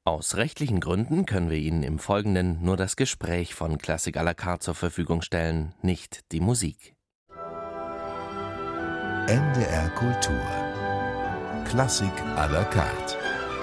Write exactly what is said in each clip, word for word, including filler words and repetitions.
Aus rechtlichen Gründen können wir Ihnen im Folgenden nur das Gespräch von Klassik à la carte zur Verfügung stellen, nicht die Musik. N D R Kultur. Klassik à la carte.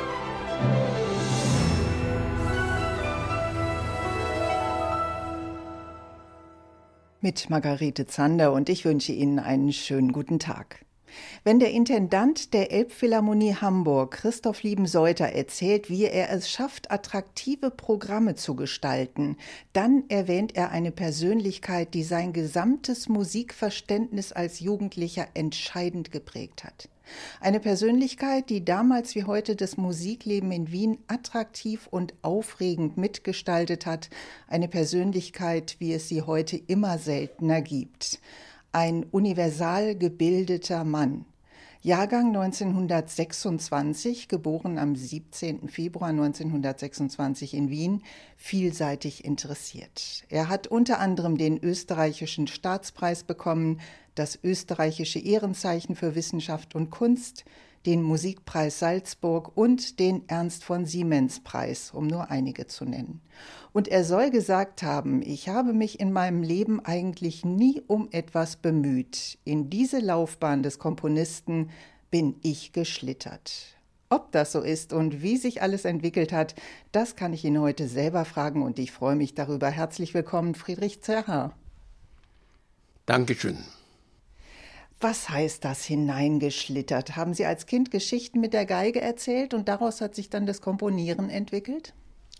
Mit Margarete Zander und ich wünsche Ihnen einen schönen guten Tag. Wenn der Intendant der Elbphilharmonie Hamburg, Christoph Lieben-Seuter, erzählt, wie er es schafft, attraktive Programme zu gestalten, dann erwähnt er eine Persönlichkeit, die sein gesamtes Musikverständnis als Jugendlicher entscheidend geprägt hat. Eine Persönlichkeit, die damals wie heute das Musikleben in Wien attraktiv und aufregend mitgestaltet hat. Eine Persönlichkeit, wie es sie heute immer seltener gibt. Ein universal gebildeter Mann. Jahrgang neunzehnhundertsechsundzwanzig, geboren am siebzehnten Februar neunzehnhundertsechsundzwanzig in Wien, vielseitig interessiert. Er hat unter anderem den österreichischen Staatspreis bekommen, das österreichische Ehrenzeichen für Wissenschaft und Kunst, den Musikpreis Salzburg und den Ernst von Siemens-Preis, um nur einige zu nennen. Und er soll gesagt haben, ich habe mich in meinem Leben eigentlich nie um etwas bemüht. In diese Laufbahn des Komponisten bin ich geschlittert. Ob das so ist und wie sich alles entwickelt hat, das kann ich ihn heute selber fragen und ich freue mich darüber. Herzlich willkommen, Friedrich Zerha. Dankeschön. Was heißt das, hineingeschlittert? Haben Sie als Kind Geschichten mit der Geige erzählt und daraus hat sich dann das Komponieren entwickelt?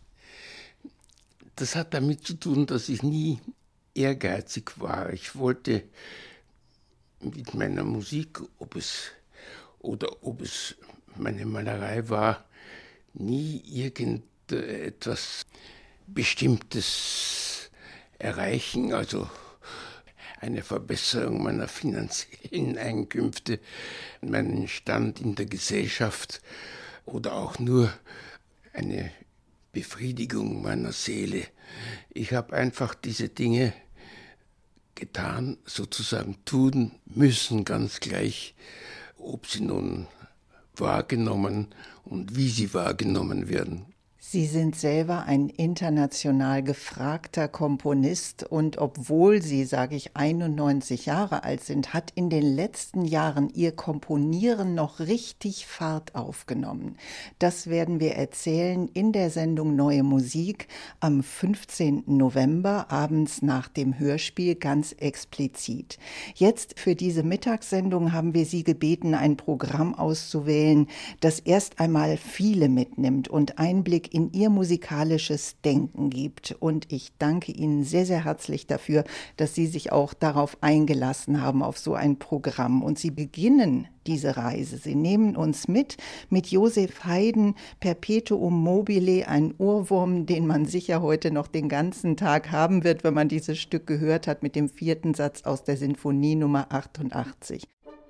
Das hat damit zu tun, dass ich nie ehrgeizig war. Ich wollte mit meiner Musik, ob es oder ob es meine Malerei war, nie irgendetwas Bestimmtes erreichen, also eine Verbesserung meiner finanziellen Einkünfte, meinen Stand in der Gesellschaft oder auch nur eine Befriedigung meiner Seele. Ich habe einfach diese Dinge getan, sozusagen tun müssen, ganz gleich, ob sie nun wahrgenommen und wie sie wahrgenommen werden. Sie sind selber ein international gefragter Komponist und obwohl Sie, sage ich, einundneunzig Jahre alt sind, hat in den letzten Jahren Ihr Komponieren noch richtig Fahrt aufgenommen. Das werden wir erzählen in der Sendung Neue Musik am fünfzehnten November, abends nach dem Hörspiel, ganz explizit. Jetzt für diese Mittagssendung haben wir Sie gebeten, ein Programm auszuwählen, das erst einmal viele mitnimmt und Einblick in Ihr musikalisches Denken gibt. Und ich danke Ihnen sehr, sehr herzlich dafür, dass Sie sich auch darauf eingelassen haben, auf so ein Programm. Und Sie beginnen diese Reise. Sie nehmen uns mit, mit Joseph Haydn, Perpetuum mobile, ein Ohrwurm, den man sicher heute noch den ganzen Tag haben wird, wenn man dieses Stück gehört hat, mit dem vierten Satz aus der Sinfonie Nummer achtundachtzig.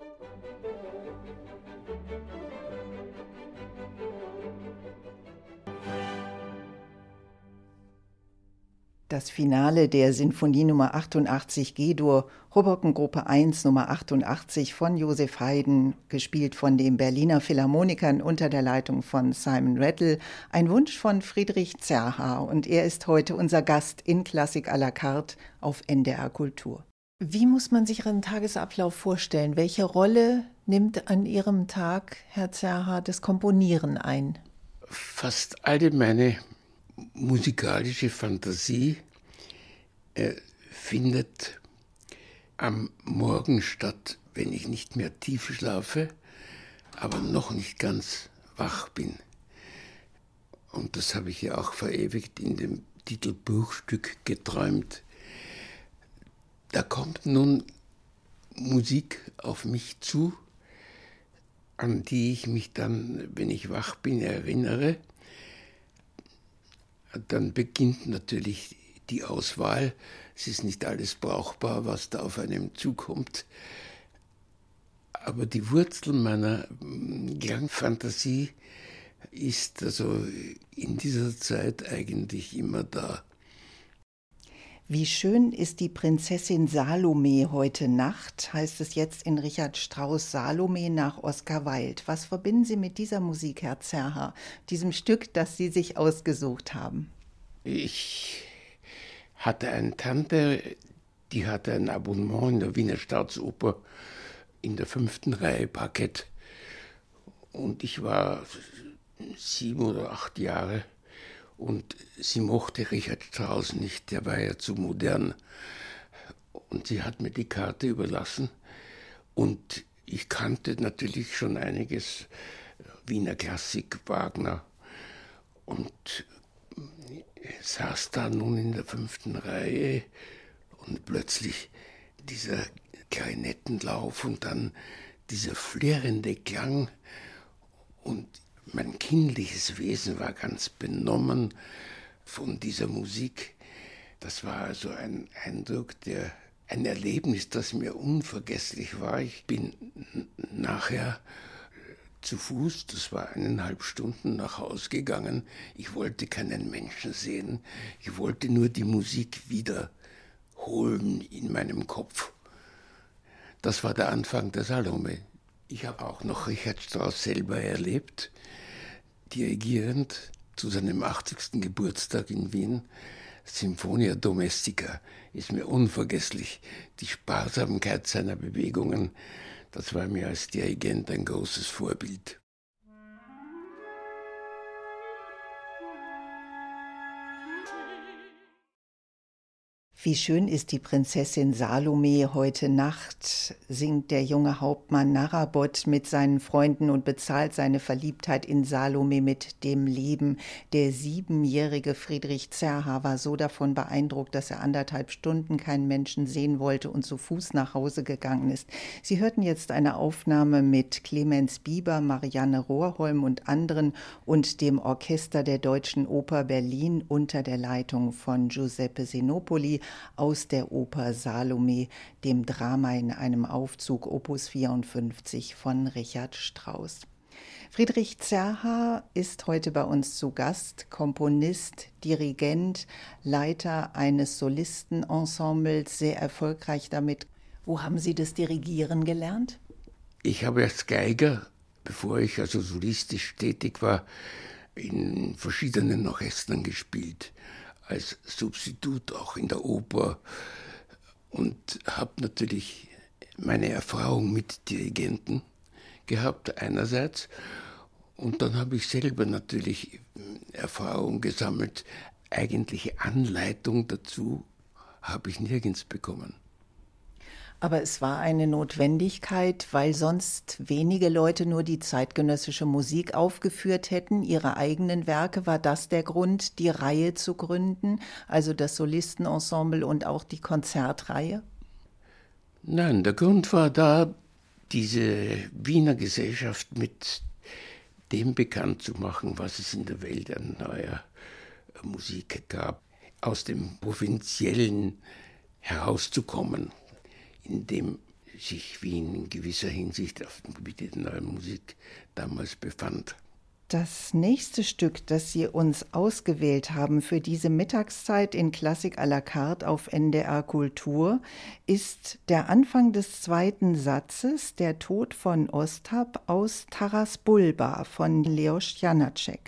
Das Finale der Sinfonie Nummer achtundachtzig G-Dur, Hoboken-Gruppe eins Nummer achtundachtzig von Joseph Haydn, gespielt von den Berliner Philharmonikern unter der Leitung von Simon Rattle, ein Wunsch von Friedrich Zerha und er ist heute unser Gast in Klassik à la carte auf N D R Kultur. Wie muss man sich Ihren Tagesablauf vorstellen? Welche Rolle nimmt an Ihrem Tag, Herr Zerha, das Komponieren ein? Fast alle meine musikalische Fantasie äh, findet am Morgen statt, wenn ich nicht mehr tief schlafe, aber noch nicht ganz wach bin. Und das habe ich ja auch verewigt in dem Titelbuchstück geträumt. Da kommt nun Musik auf mich zu, an die ich mich dann, wenn ich wach bin, erinnere. Dann beginnt natürlich die Auswahl. Es ist nicht alles brauchbar, was da auf einem zukommt. Aber die Wurzel meiner Klangfantasie ist also in dieser Zeit eigentlich immer da. Wie schön ist die Prinzessin Salome heute Nacht, heißt es jetzt in Richard Strauss' Salome nach Oscar Wilde. Was verbinden Sie mit dieser Musik, Herr Zerha, diesem Stück, das Sie sich ausgesucht haben? Ich hatte eine Tante, die hatte ein Abonnement in der Wiener Staatsoper in der fünften Reihe Parkett. Und ich war sieben oder acht Jahre. Und sie mochte Richard Strauss nicht, der war ja zu modern. Und sie hat mir die Karte überlassen. Und ich kannte natürlich schon einiges, Wiener Klassik, Wagner. Und saß da nun in der fünften Reihe und plötzlich dieser Klarinettenlauf und dann dieser flirrende Klang. Und mein kindliches Wesen war ganz benommen von dieser Musik. Das war also ein Eindruck, der, ein Erlebnis, das mir unvergesslich war. Ich bin nachher zu Fuß, das war eineinhalb Stunden, nach Haus gegangen. Ich wollte keinen Menschen sehen. Ich wollte nur die Musik wiederholen in meinem Kopf. Das war der Anfang der Salome. Ich habe auch noch Richard Strauss selber erlebt, dirigierend zu seinem achtzigsten Geburtstag in Wien. Symphonia Domestica ist mir unvergesslich. Die Sparsamkeit seiner Bewegungen, das war mir als Dirigent ein großes Vorbild. Wie schön ist die Prinzessin Salome heute Nacht, singt der junge Hauptmann Narabot mit seinen Freunden und bezahlt seine Verliebtheit in Salome mit dem Leben. Der siebenjährige Friedrich Zerha war so davon beeindruckt, dass er anderthalb Stunden keinen Menschen sehen wollte und zu Fuß nach Hause gegangen ist. Sie hörten jetzt eine Aufnahme mit Clemens Bieber, Marianne Rohrholm und anderen und dem Orchester der Deutschen Oper Berlin unter der Leitung von Giuseppe Sinopoli aus der Oper Salome, dem Drama in einem Aufzug Opus vierundfünfzig von Richard Strauss. Friedrich Zerha ist heute bei uns zu Gast, Komponist, Dirigent, Leiter eines Solistenensembles, sehr erfolgreich damit. Wo haben Sie das Dirigieren gelernt? Ich habe als Geiger, bevor ich also solistisch tätig war, in verschiedenen Orchestern gespielt, als Substitut auch in der Oper und habe natürlich meine Erfahrung mit Dirigenten gehabt einerseits und dann habe ich selber natürlich Erfahrung gesammelt. Eigentliche Anleitung dazu habe ich nirgends bekommen. Aber es war eine Notwendigkeit, weil sonst wenige Leute nur die zeitgenössische Musik aufgeführt hätten, ihre eigenen Werke. War das der Grund, die Reihe zu gründen, also das Solistenensemble und auch die Konzertreihe? Nein, der Grund war da, diese Wiener Gesellschaft mit dem bekannt zu machen, was es in der Welt an neuer Musik gab, aus dem Provinziellen herauszukommen, in dem sich Wien in gewisser Hinsicht auf dem Gebiet der neuen Musik damals befand. Das nächste Stück, das Sie uns ausgewählt haben für diese Mittagszeit in Klassik à la carte auf N D R Kultur, ist der Anfang des zweiten Satzes, Der Tod von Ostap aus Taras Bulba von Leos Janáček.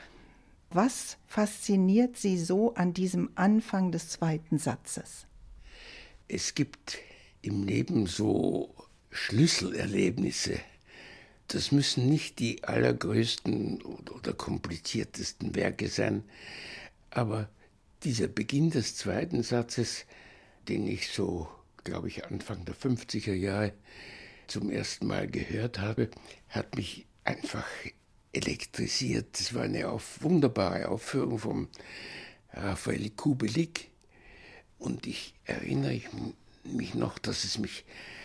Was fasziniert Sie so an diesem Anfang des zweiten Satzes? Es gibt im Leben so Schlüsselerlebnisse. Das müssen nicht die allergrößten oder kompliziertesten Werke sein, aber dieser Beginn des zweiten Satzes, den ich so, glaube ich, Anfang der fünfziger Jahre zum ersten Mal gehört habe, hat mich einfach elektrisiert. Das war eine auf, wunderbare Aufführung von Raphael Kubelik und ich erinnere mich noch, dass es mich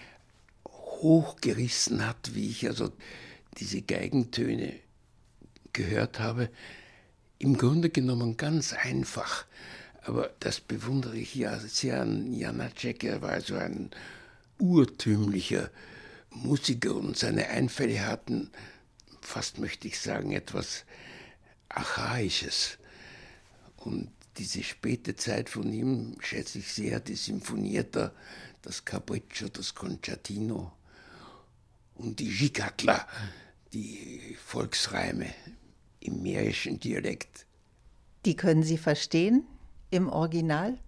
hochgerissen hat, wie ich also diese Geigentöne gehört habe. Im Grunde genommen ganz einfach, aber das bewundere ich ja sehr an Janáček. Er war also ein urtümlicher Musiker und seine Einfälle hatten, fast möchte ich sagen, etwas Archaisches. Und diese späte Zeit von ihm schätze ich sehr, die Sinfonietta, das Capriccio, das Concertino und die Gicatla, die Volksreime im mährischen Dialekt. Die können Sie verstehen im Original?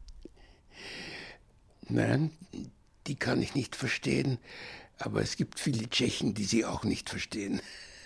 Nein, die kann ich nicht verstehen, aber es gibt viele Tschechen, die sie auch nicht verstehen.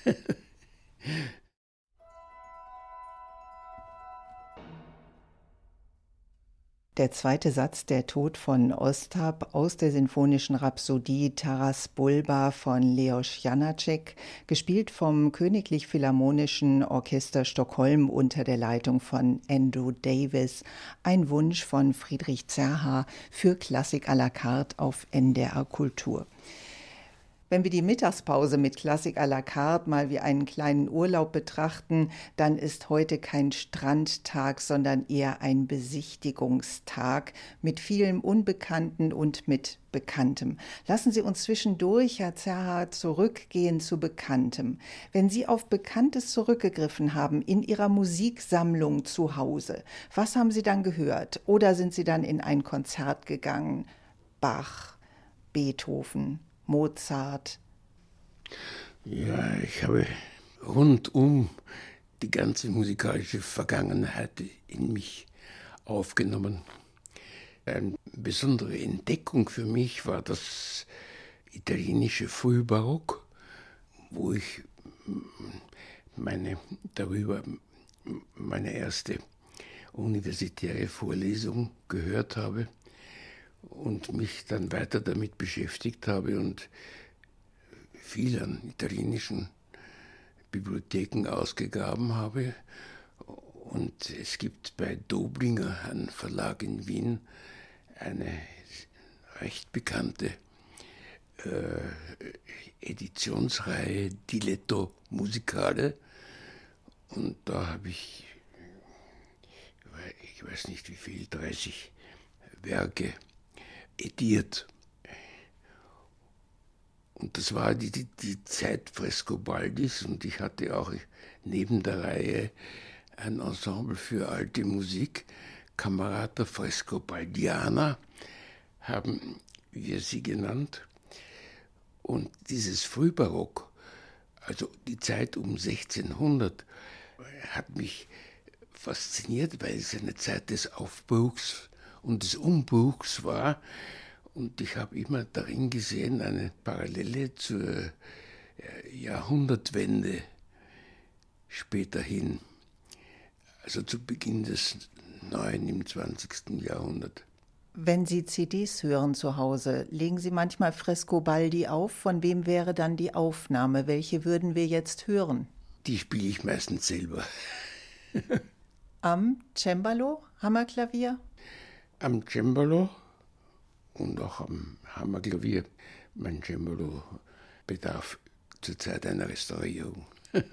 Der zweite Satz, der Tod von Ostap aus der sinfonischen Rhapsodie Taras Bulba von Leos Janáček, gespielt vom Königlich Philharmonischen Orchester Stockholm unter der Leitung von Andrew Davis, ein Wunsch von Friedrich Zerha für Klassik à la carte auf N D R Kultur. Wenn wir die Mittagspause mit Klassik à la carte mal wie einen kleinen Urlaub betrachten, dann ist heute kein Strandtag, sondern eher ein Besichtigungstag mit vielem Unbekannten und mit Bekanntem. Lassen Sie uns zwischendurch, Herr Zerha, zurückgehen zu Bekanntem. Wenn Sie auf Bekanntes zurückgegriffen haben in Ihrer Musiksammlung zu Hause, was haben Sie dann gehört? Oder sind Sie dann in ein Konzert gegangen? Bach, Beethoven, Mozart. Ja, ich habe rundum die ganze musikalische Vergangenheit in mich aufgenommen. Eine besondere Entdeckung für mich war das italienische Frühbarock, wo ich meine, darüber meine erste universitäre Vorlesung gehört habe und mich dann weiter damit beschäftigt habe und viel an italienischen Bibliotheken ausgegraben habe. Und es gibt bei Doblinger, einem Verlag in Wien, eine recht bekannte äh, Editionsreihe Diletto Musicale. Und da habe ich, ich weiß nicht wie viel, dreißig Werke ediert. Und das war die, die, die Zeit Frescobaldis und ich hatte auch neben der Reihe ein Ensemble für alte Musik, Camerata Frescobaldiana, haben wir sie genannt. Und dieses Frühbarock, also die Zeit um sechzehnhundert, hat mich fasziniert, weil es eine Zeit des Aufbruchs und des Umbruchs war. Und ich habe immer darin gesehen eine Parallele zur Jahrhundertwende späterhin, also zu Beginn des Neuen im zwanzigsten Jahrhundert. Wenn Sie C Ds hören zu Hause, legen Sie manchmal Frescobaldi auf? Von wem wäre dann die Aufnahme? Welche würden wir jetzt hören? Die spiele ich meistens selber. Am Cembalo, Hammerklavier? Am Cembalo und auch am Hammerklavier. Mein Cembalo bedarf zurzeit einer Restaurierung.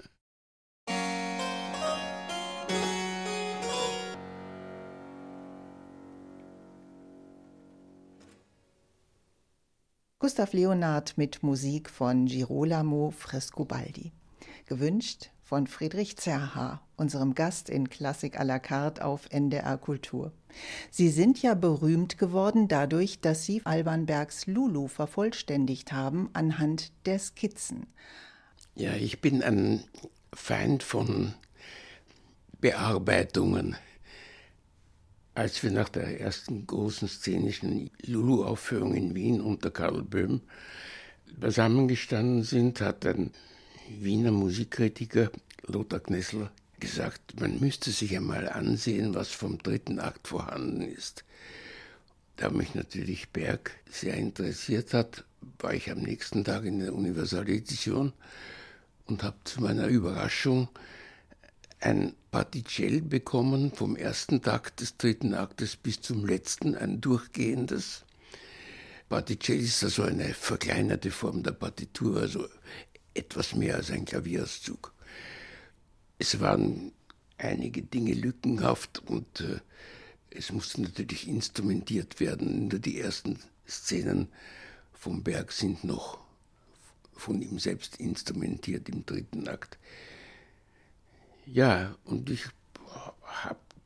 Gustav Leonhard mit Musik von Girolamo Frescobaldi. Gewünscht von Friedrich Zerha, unserem Gast in Klassik à la carte auf N D R Kultur. Sie sind ja berühmt geworden dadurch, dass Sie Alban Bergs Lulu vervollständigt haben anhand der Skizzen. Ja, ich bin ein Feind von Bearbeitungen. Als wir nach der ersten großen szenischen Lulu-Aufführung in Wien unter Karl Böhm beisammengestanden sind, hat ein Wiener Musikkritiker, Lothar Knessler, gesagt, man müsste sich einmal ansehen, was vom dritten Akt vorhanden ist. Da mich natürlich Berg sehr interessiert hat, war ich am nächsten Tag in der Universaledition und habe zu meiner Überraschung ein Particell bekommen, vom ersten Takt des dritten Aktes bis zum letzten, ein durchgehendes. Particell ist also eine verkleinerte Form der Partitur, also etwas mehr als ein Klavierauszug. Es waren einige Dinge lückenhaft und äh, es musste natürlich instrumentiert werden. Nur die ersten Szenen vom Berg sind noch von ihm selbst instrumentiert im dritten Akt. Ja, und ich habe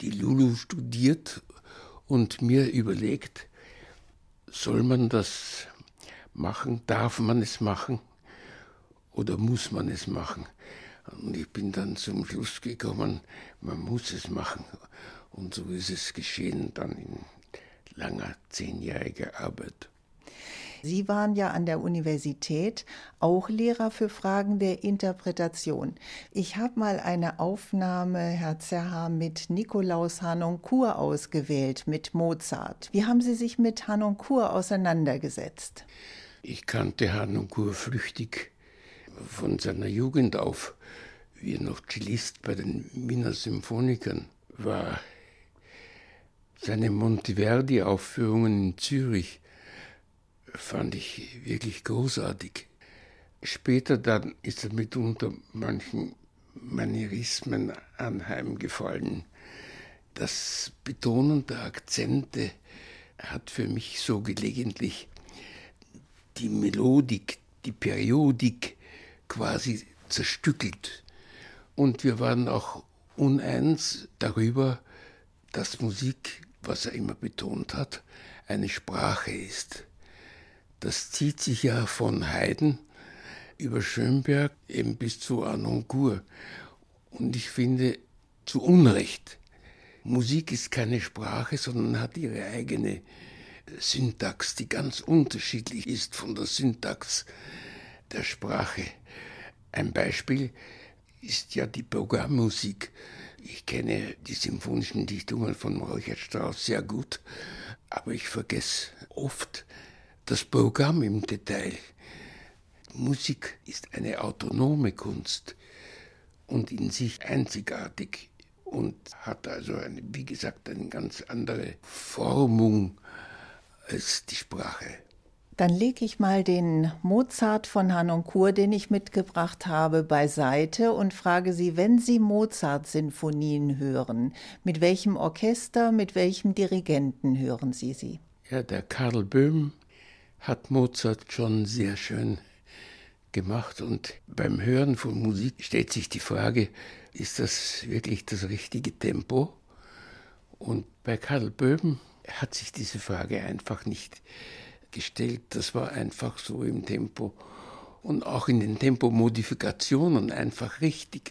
die Lulu studiert und mir überlegt, soll man das machen, darf man es machen oder muss man es machen? Und ich bin dann zum Schluss gekommen, man muss es machen. Und so ist es geschehen dann in langer, zehnjähriger Arbeit. Sie waren ja an der Universität auch Lehrer für Fragen der Interpretation. Ich habe mal eine Aufnahme, Herr Zerha, mit Nikolaus Harnoncourt ausgewählt, mit Mozart. Wie haben Sie sich mit Harnoncourt auseinandergesetzt? Ich kannte Harnoncourt flüchtig von seiner Jugend auf, wie er noch Cellist bei den Wiener Symphonikern war. Seine Monteverdi-Aufführungen in Zürich fand ich wirklich großartig. Später dann ist er mitunter manchen Manierismen anheimgefallen. Das Betonen der Akzente hat für mich so gelegentlich die Melodik, die Periodik quasi zerstückelt. Und wir waren auch uneins darüber, dass Musik, was er immer betont hat, eine Sprache ist. Das zieht sich ja von Haydn über Schönberg eben bis zu Harnoncourt. Und ich finde, zu Unrecht, Musik ist keine Sprache, sondern hat ihre eigene Syntax, die ganz unterschiedlich ist von der Syntax der Sprache. Ein Beispiel ist ja die Programmmusik. Ich kenne die symphonischen Dichtungen von Richard Strauss sehr gut, aber ich vergesse oft das Programm im Detail. Musik ist eine autonome Kunst und in sich einzigartig und hat also, eine, wie gesagt, eine ganz andere Formung als die Sprache. Dann lege ich mal den Mozart von Harnoncourt, den ich mitgebracht habe, beiseite und frage Sie, wenn Sie Mozart-Sinfonien hören, mit welchem Orchester, mit welchem Dirigenten hören Sie sie? Ja, der Karl Böhm hat Mozart schon sehr schön gemacht. Und beim Hören von Musik stellt sich die Frage, ist das wirklich das richtige Tempo? Und bei Karl Böhm hat sich diese Frage einfach nicht gestellt. Das war einfach so im Tempo und auch in den Tempomodifikationen einfach richtig.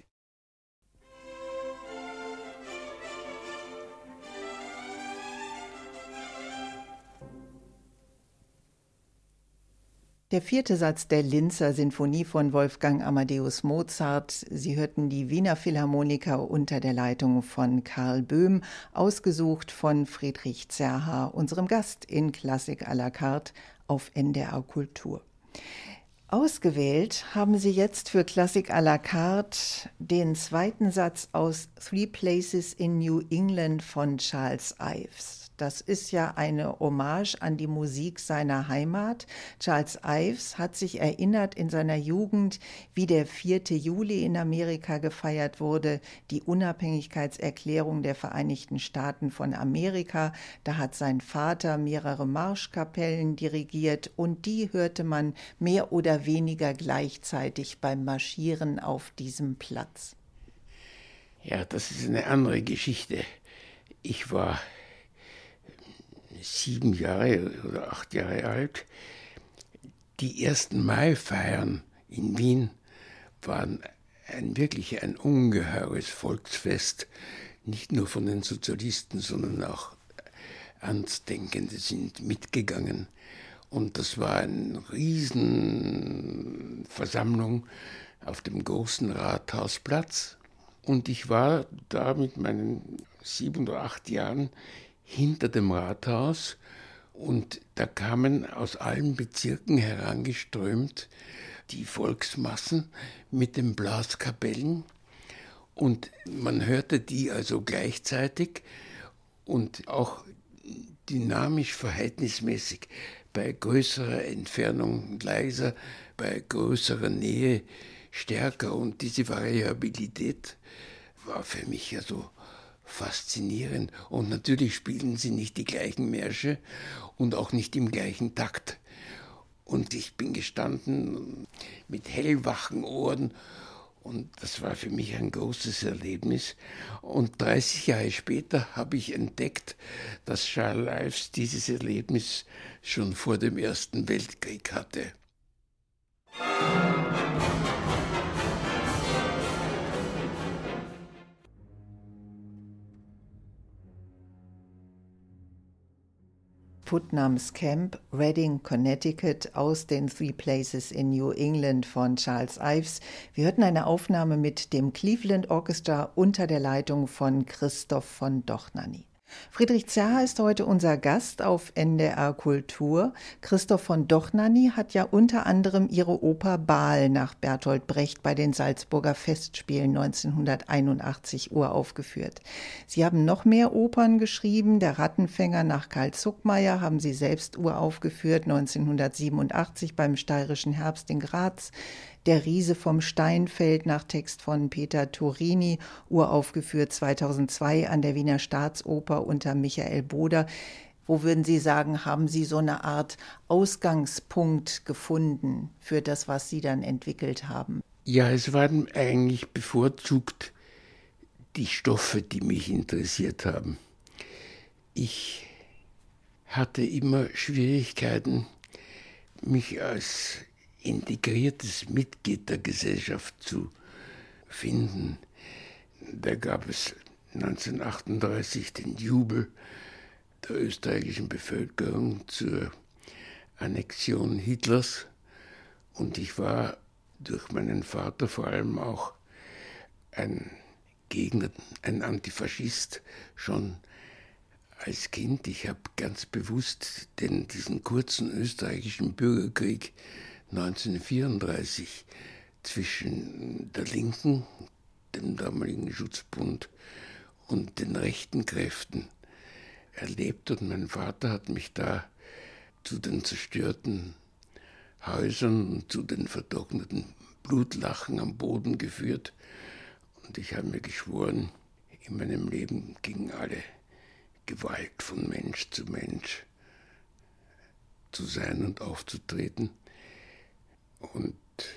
Der vierte Satz der Linzer Sinfonie von Wolfgang Amadeus Mozart. Sie hörten die Wiener Philharmoniker unter der Leitung von Karl Böhm, ausgesucht von Friedrich Zerha, unserem Gast in Klassik à la carte auf N D R Kultur. Ausgewählt haben Sie jetzt für Klassik à la carte den zweiten Satz aus Three Places in New England von Charles Ives. Das ist ja eine Hommage an die Musik seiner Heimat. Charles Ives hat sich erinnert in seiner Jugend, wie der vierte Juli in Amerika gefeiert wurde, die Unabhängigkeitserklärung der Vereinigten Staaten von Amerika. Da hat sein Vater mehrere Marschkapellen dirigiert und die hörte man mehr oder weniger gleichzeitig beim Marschieren auf diesem Platz. Ja, das ist eine andere Geschichte. Ich war sieben Jahre oder acht Jahre alt. Die ersten Maifeiern in Wien waren ein, wirklich ein ungeheures Volksfest, nicht nur von den Sozialisten, sondern auch Ernstdenkende sind mitgegangen. Und das war eine Riesenversammlung auf dem großen Rathausplatz. Und ich war da mit meinen sieben oder acht Jahren hinter dem Rathaus und da kamen aus allen Bezirken herangeströmt die Volksmassen mit den Blaskapellen und man hörte die also gleichzeitig und auch dynamisch verhältnismäßig, bei größerer Entfernung leiser, bei größerer Nähe stärker und diese Variabilität war für mich ja so faszinierend. Und natürlich spielen sie nicht die gleichen Märsche und auch nicht im gleichen Takt. Und ich bin gestanden mit hellwachen Ohren Und das war für mich ein großes Erlebnis. Und dreißig Jahre später habe ich entdeckt, dass Charles Ives dieses Erlebnis schon vor dem Ersten Weltkrieg hatte. Putnams Camp, Reading, Connecticut, aus den Three Places in New England von Charles Ives. Wir hörten eine Aufnahme mit dem Cleveland Orchestra unter der Leitung von Christoph von Dohnanyi. Friedrich Zerha ist heute unser Gast auf N D R Kultur. Christoph von Dohnanyi hat ja unter anderem ihre Oper Baal nach Bertolt Brecht bei den Salzburger Festspielen neunzehnhunderteinundachtzig uraufgeführt. Sie haben noch mehr Opern geschrieben. Der Rattenfänger nach Karl Zuckmayer haben sie selbst uraufgeführt, neunzehnhundertsiebenundachtzig beim Steirischen Herbst in Graz. Der Riese vom Steinfeld nach Text von Peter Turini, uraufgeführt zweitausendzwei an der Wiener Staatsoper unter Michael Boder. Wo würden Sie sagen, haben Sie so eine Art Ausgangspunkt gefunden für das, was Sie dann entwickelt haben? Ja, es waren eigentlich bevorzugt die Stoffe, die mich interessiert haben. Ich hatte immer Schwierigkeiten, mich als integriertes Mitglied der Gesellschaft zu finden. Da gab es neunzehnhundertachtunddreißig den Jubel der österreichischen Bevölkerung zur Annexion Hitlers und ich war durch meinen Vater vor allem auch ein Gegner, ein Antifaschist schon als Kind. Ich habe ganz bewusst den, diesen kurzen österreichischen Bürgerkrieg neunzehnhundertvierunddreißig zwischen der Linken, dem damaligen Schutzbund, und den rechten Kräften erlebt. Und mein Vater hat mich da zu den zerstörten Häusern und zu den vertrockneten Blutlachen am Boden geführt. Und ich habe mir geschworen, in meinem Leben gegen alle Gewalt von Mensch zu Mensch zu sein und aufzutreten. Und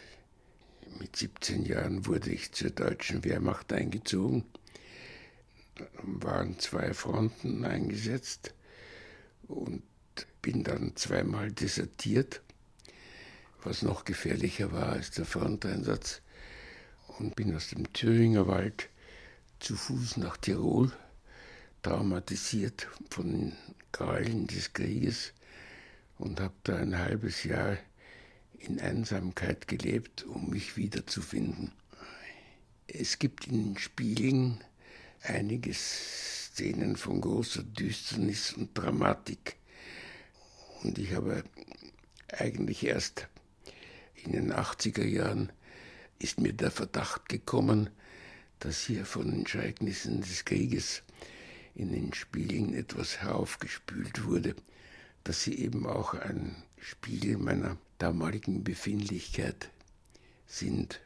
mit siebzehn Jahren wurde ich zur deutschen Wehrmacht eingezogen. Da waren zwei Fronten eingesetzt und bin dann zweimal desertiert, was noch gefährlicher war als der Fronteinsatz, und bin aus dem Thüringer Wald zu Fuß nach Tirol, traumatisiert von den Gräueln des Krieges, und habe da ein halbes Jahr in Einsamkeit gelebt, um mich wiederzufinden. Es gibt in den Spielen einige Szenen von großer Düsternis und Dramatik. Und ich habe eigentlich erst in den achtziger Jahren ist mir der Verdacht gekommen, dass hier von den Ereignissen des Krieges in den Spielen etwas heraufgespült wurde, dass sie eben auch ein Spiegel meiner damaligen Befindlichkeit sind.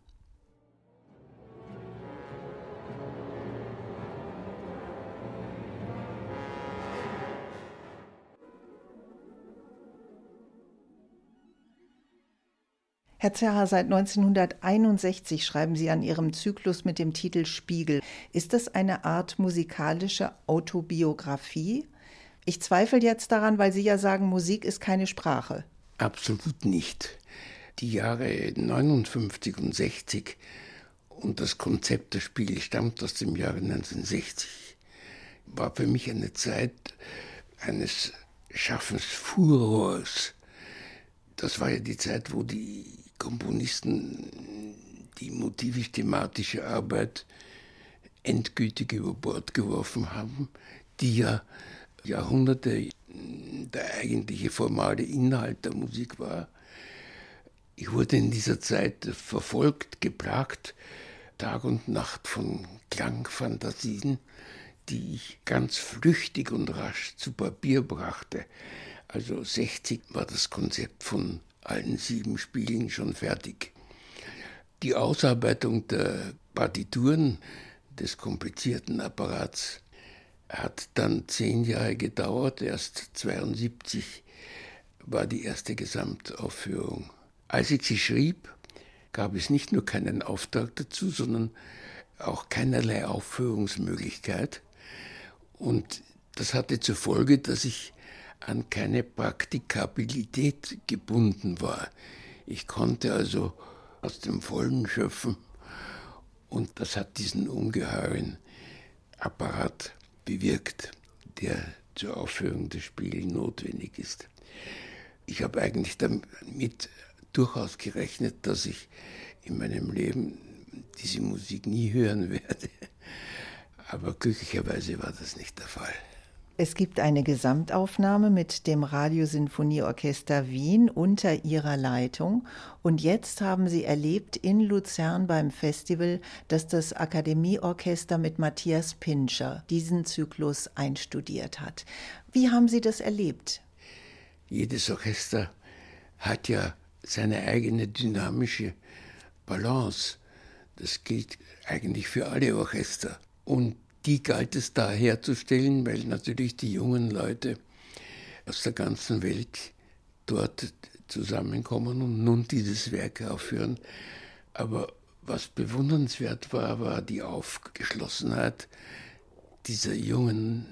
Herr Zerha, seit neunzehnhunderteinundsechzig schreiben Sie an Ihrem Zyklus mit dem Titel Spiegel. Ist das eine Art musikalische Autobiografie? Ich zweifle jetzt daran, weil Sie ja sagen, Musik ist keine Sprache. Absolut nicht. Die Jahre neunundfünfzig und sechzig und das Konzept der Spiegel stammt aus dem Jahre neunzehnhundertsechzig, war für mich eine Zeit eines Schaffensfurors. Das war ja die Zeit, wo die Komponisten die motivisch-thematische Arbeit endgültig über Bord geworfen haben, die ja Jahrhunderte der eigentliche formale Inhalt der Musik war. Ich wurde in dieser Zeit verfolgt, geplagt, Tag und Nacht von Klangfantasien, die ich ganz flüchtig und rasch zu Papier brachte. Also sechzig war das Konzept von allen sieben Spielen schon fertig. Die Ausarbeitung der Partituren des komplizierten Apparats hat dann zehn Jahre gedauert. Erst zweiundsiebzig war die erste Gesamtaufführung. Als ich sie schrieb, gab es nicht nur keinen Auftrag dazu, sondern auch keinerlei Aufführungsmöglichkeit. Und das hatte zur Folge, dass ich an keine Praktikabilität gebunden war. Ich konnte also aus dem Vollen schöpfen und das hat diesen ungeheuren Apparat bewirkt, der zur Aufführung des Spiels notwendig ist. Ich habe eigentlich damit durchaus gerechnet, dass ich in meinem Leben diese Musik nie hören werde. Aber glücklicherweise war das nicht der Fall. Es gibt eine Gesamtaufnahme mit dem Radiosinfonieorchester Wien unter Ihrer Leitung. Und jetzt haben Sie erlebt in Luzern beim Festival, dass das Akademieorchester mit Matthias Pintscher diesen Zyklus einstudiert hat. Wie haben Sie das erlebt? Jedes Orchester hat ja seine eigene dynamische Balance. Das gilt eigentlich für alle Orchester. Und die galt es da herzustellen, weil natürlich die jungen Leute aus der ganzen Welt dort zusammenkommen und nun dieses Werk aufführen. Aber was bewundernswert war, war die Aufgeschlossenheit dieser jungen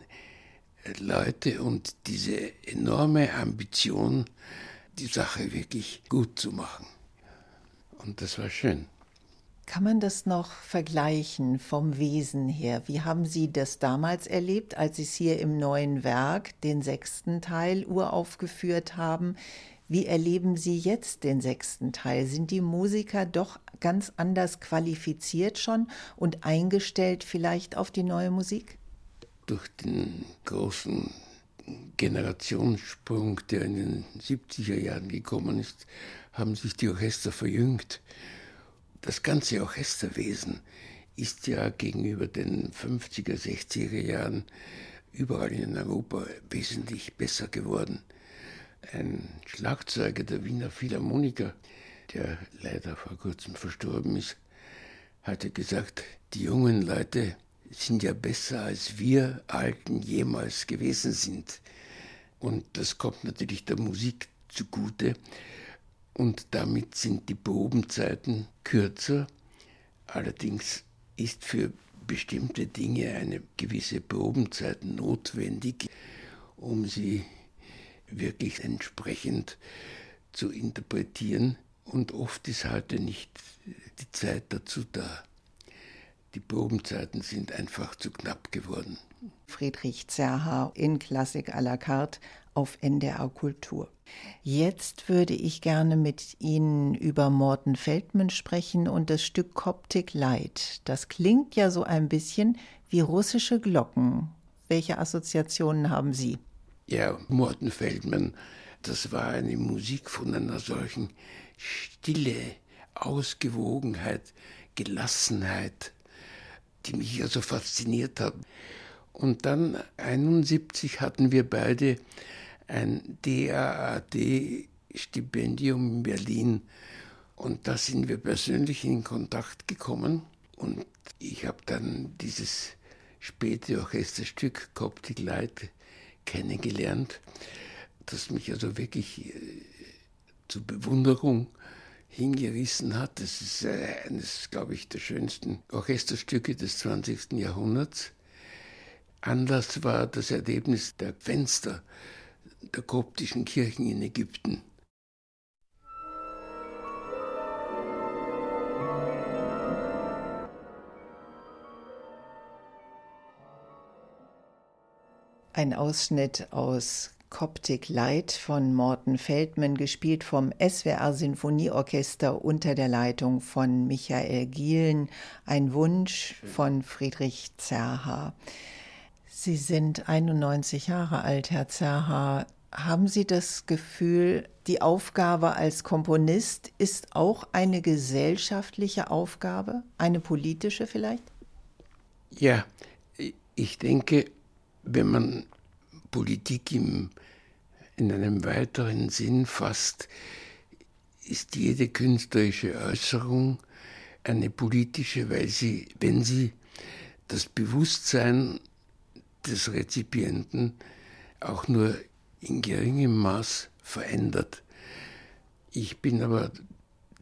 Leute und diese enorme Ambition, die Sache wirklich gut zu machen. Und das war schön. Kann man das noch vergleichen vom Wesen her? Wie haben Sie das damals erlebt, als Sie es hier im neuen Werk, den sechsten Teil, uraufgeführt haben? Wie erleben Sie jetzt den sechsten Teil? Sind die Musiker doch ganz anders qualifiziert schon und eingestellt vielleicht auf die neue Musik? Durch den großen Generationssprung, der in den siebziger Jahren gekommen ist, haben sich die Orchester verjüngt. Das ganze Orchesterwesen ist ja gegenüber den fünfziger, sechziger Jahren überall in Europa wesentlich besser geworden. Ein Schlagzeuger der Wiener Philharmoniker, der leider vor kurzem verstorben ist, hatte gesagt, die jungen Leute sind ja besser, als wir Alten jemals gewesen sind. Und das kommt natürlich der Musik zugute. Und damit sind die Probenzeiten kürzer. Allerdings ist für bestimmte Dinge eine gewisse Probenzeit notwendig, um sie wirklich entsprechend zu interpretieren. Und oft ist heute nicht die Zeit dazu da. Die Probenzeiten sind einfach zu knapp geworden. Friedrich Zerha in Klassik à la carte auf N D R Kultur. Jetzt würde ich gerne mit Ihnen über Morten Feldman sprechen und das Stück Coptic Light. Das klingt ja so ein bisschen wie russische Glocken. Welche Assoziationen haben Sie? Ja, Morten Feldman, das war eine Musik von einer solchen Stille, Ausgewogenheit, Gelassenheit, die mich ja so fasziniert hat. Und dann einundsiebzig hatten wir beide ein D A A D-Stipendium in Berlin. Und da sind wir persönlich in Kontakt gekommen. Und ich habe dann dieses späte Orchesterstück Coptic Light kennengelernt, das mich also wirklich äh, zur Bewunderung hingerissen hat. Das ist äh, eines, glaube ich, der schönsten Orchesterstücke des zwanzigsten Jahrhunderts. Anlass war das Erlebnis der Fenster der koptischen Kirchen in Ägypten. Ein Ausschnitt aus Coptic Light von Morten Feldman, gespielt vom S W R Sinfonieorchester unter der Leitung von Michael Gielen, ein Wunsch von Friedrich Zerha. Sie sind einundneunzig Jahre alt, Herr Zerha. Haben Sie das Gefühl, die Aufgabe als Komponist ist auch eine gesellschaftliche Aufgabe, eine politische vielleicht? Ja, ich denke, wenn man Politik im, in einem weiteren Sinn fasst, ist jede künstlerische Äußerung eine politische, weil sie, wenn sie das Bewusstsein des Rezipienten auch nur in geringem Maß verändert. Ich bin aber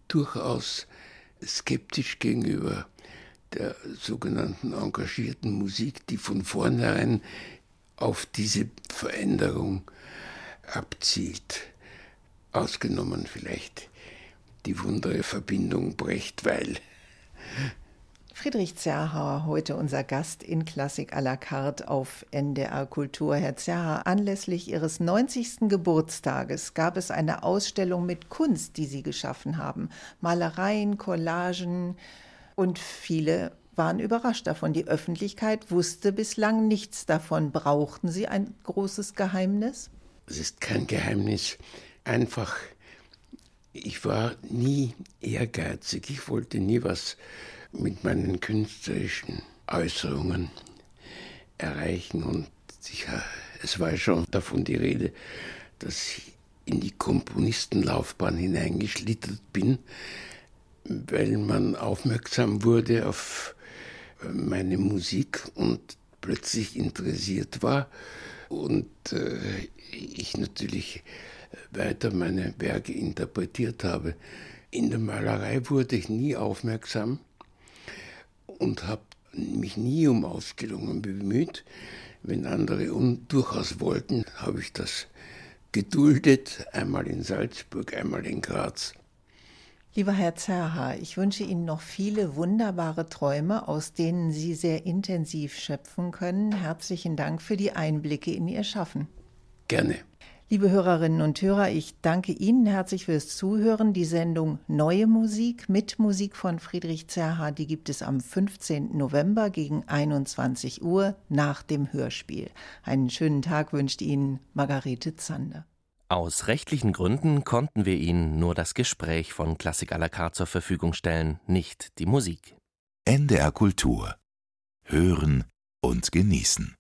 durchaus skeptisch gegenüber der sogenannten engagierten Musik, die von vornherein auf diese Veränderung abzielt. Ausgenommen vielleicht die wunderbare Verbindung Brecht-Weil. Friedrich Zerha, heute unser Gast in Klassik à la carte auf N D R Kultur. Herr Zerha, anlässlich Ihres neunzigsten Geburtstages gab es eine Ausstellung mit Kunst, die Sie geschaffen haben. Malereien, Collagen, und viele waren überrascht davon. Die Öffentlichkeit wusste bislang nichts davon. Brauchten Sie ein großes Geheimnis? Es ist kein Geheimnis. Einfach, ich war nie ehrgeizig. Ich wollte nie was mit meinen künstlerischen Äußerungen erreichen. Und ich, es war schon davon die Rede, dass ich in die Komponistenlaufbahn hineingeschlittert bin, weil man aufmerksam wurde auf meine Musik und plötzlich interessiert war und äh, ich natürlich weiter meine Werke interpretiert habe. In der Malerei wurde ich nie aufmerksam und habe mich nie um Ausstellungen bemüht. Wenn andere un- durchaus wollten, habe ich das geduldet, einmal in Salzburg, einmal in Graz. Lieber Herr Zerha, ich wünsche Ihnen noch viele wunderbare Träume, aus denen Sie sehr intensiv schöpfen können. Herzlichen Dank für die Einblicke in Ihr Schaffen. Gerne. Liebe Hörerinnen und Hörer, ich danke Ihnen herzlich fürs Zuhören. Die Sendung Neue Musik mit Musik von Friedrich Zerha, die gibt es am fünfzehnten November gegen einundzwanzig Uhr nach dem Hörspiel. Einen schönen Tag wünscht Ihnen Margarete Zander. Aus rechtlichen Gründen konnten wir Ihnen nur das Gespräch von Klassik à la carte zur Verfügung stellen, nicht die Musik. N D R Kultur. Hören und genießen.